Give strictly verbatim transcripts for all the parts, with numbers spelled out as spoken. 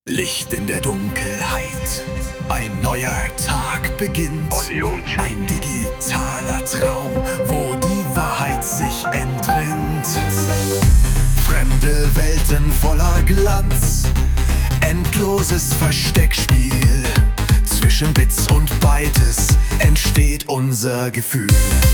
Licht in der Dunkelheit, ein neuer Tag beginnt. Ein digitaler Traum, wo die Wahrheit sich entrinnt. Fremde Welten voller Glanz, endloses Versteckspiel. Zwischen Bits und Bytes entsteht unser Gefühl.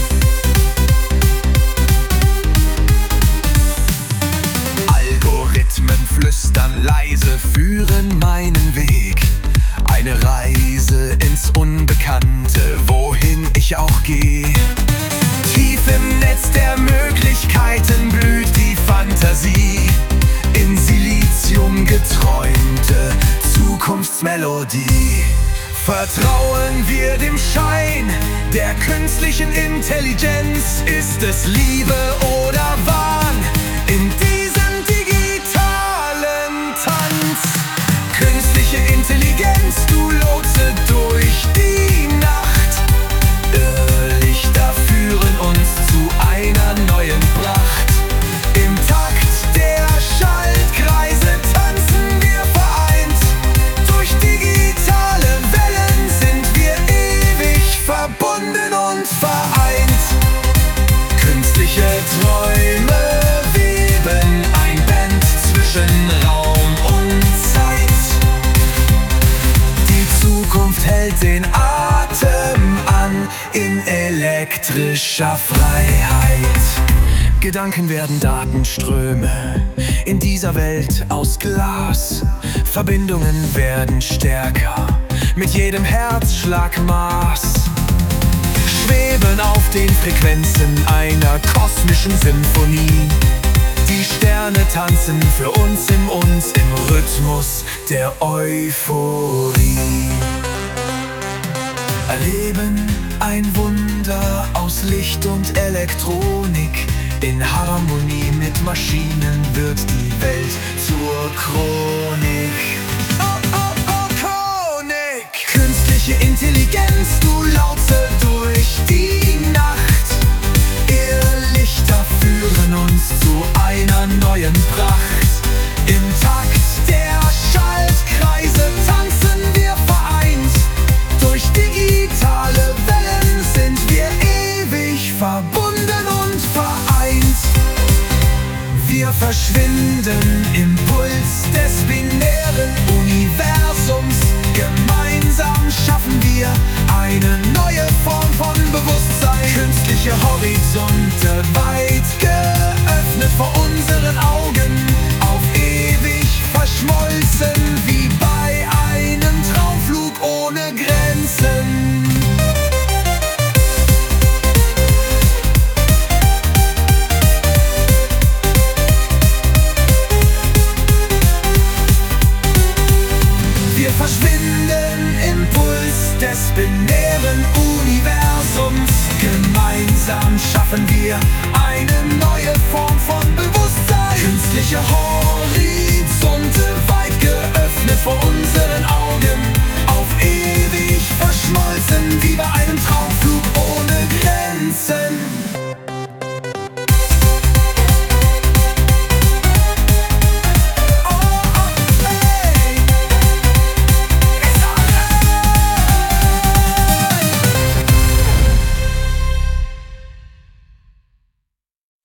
Algorithmen flüstern leise, führen meinen Weg. Eine Reise ins Unbekannte, wohin ich auch gehe. Tief im Netz der Möglichkeiten blüht die Fantasie. In Silizium geträumte Zukunftsmelodie. Vertrauen wir dem Schein der künstlichen Intelligenz? Ist es Liebe oder Wahn in diesem digitalen Tanz? Künstliche Intelligenz, du Lotse durch die Nacht. Irrlichter führen uns zu einer neuen Pracht. Im Takt der Schaltkreise tanzen wir vereint. Durch digitale Wellen sind wir ewig verbunden und vereint. Künstliche Träume weben ein Band zwischen Raum und Zeit. Die Zukunft hält den Atem an in elektrischer Freiheit. Gedanken werden Datenströme in dieser Welt aus Glas. Verbindungen werden stärker mit jedem Herzschlagmaß. Schweben auf den Frequenzen einer kosmischen Symphonie. Die Sterne tanzen für uns in uns im Rhythmus der Euphorie. Erleben ein Wunder aus Licht und Elektronik. In Harmonie mit Maschinen wird die Welt zur Chronik. Oh, oh, oh, Chronik! Künstliche Intelligenz, du Lautze durch die Nacht. Irrlichter führen uns zu einer neuen Pracht. Im Takt der Schaltkreise tanzen wir vereint. Durch digitale Wellen sind wir ewig verbunden und vereint. Wir verschwinden im Puls des binären Universums. Gemeinsam schaffen wir eine neue Form von Bewusstsein. Künstliche Horizonte weit geöffnet vor unseren Augen. Auf ewig verschmolzen wie bei einem Traumflug ohne Grenzen. Wir verschwinden im Puls des binären Universums. Gemeinsam schaffen wir eine neue Form von Bewusstsein. Künstliche Horizonte